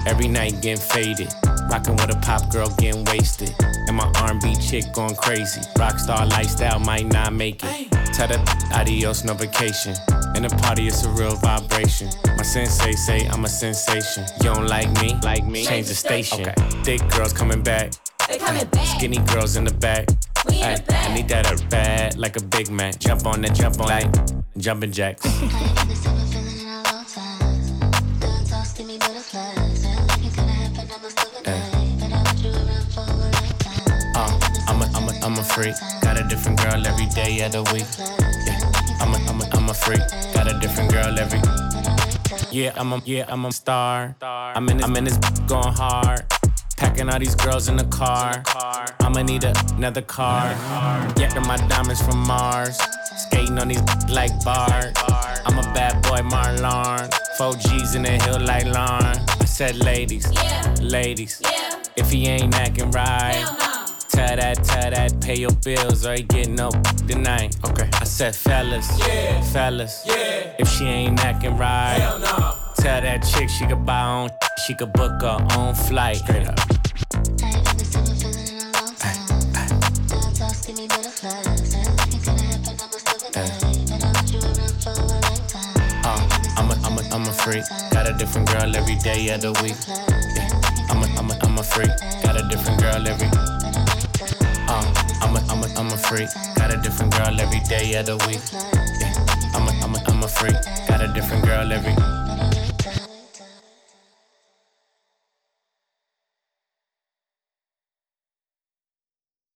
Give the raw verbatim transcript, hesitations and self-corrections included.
Every night getting faded. Rockin' with a pop girl getting wasted. And my R and B chick going crazy. Rockstar lifestyle might not make it. Tell the adios, no vacation. In the party, it's a real vibration. My sensei say I'm a sensation. You don't like me? Like me? Change the station. Okay. Thick girls coming back. They coming back. Skinny girls in the back. We in Ay, the back. I need that up bad, like a Big Mac. Jump on that, jump on like jumping jacks. I'm a, I'm a, I'm a freak. Got a different girl every day of the week. Yeah, I'm a, I'm a, I'm a freak. Got a different girl every. Yeah, I'm a, yeah, I'm a star. I'm in, this, I'm in this going hard. Packing all these girls in the car. I'ma need a, another car. Yeah, my diamonds from Mars. Skating on these like Bart. I'm a bad boy, Marlon. Four G's in the hill like Lauren. I said, ladies, Yeah. ladies. Yeah. If he ain't acting right. Hell no. Tell that, tell that, pay your bills or he get no tonight. Okay. I said, fellas, Yeah. fellas, Yeah. if she ain't acting right, Hell no. tell that chick she could buy her own, she could book her own flight. Straight up. Uh, I'm a, I'm a, I'm a freak. Got a different girl every day of the week. Yeah. I'm a, I'm a, I'm a freak. Got a different girl every. Uh, I'm a, I'm a, I'm a freak. Got a different girl every day of the week. Yeah. I'm a, I'm a, I'm a freak. Got a different girl every.